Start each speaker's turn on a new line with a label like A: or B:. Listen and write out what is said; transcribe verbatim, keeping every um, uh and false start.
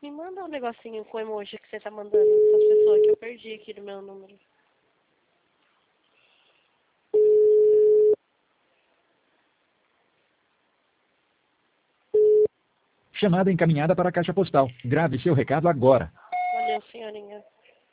A: Me manda um negocinho com emoji que você tá mandando essas pessoas que eu perdi aqui do meu número.
B: Chamada encaminhada para a caixa postal. Grave seu recado agora.
A: Valeu, senhorinha.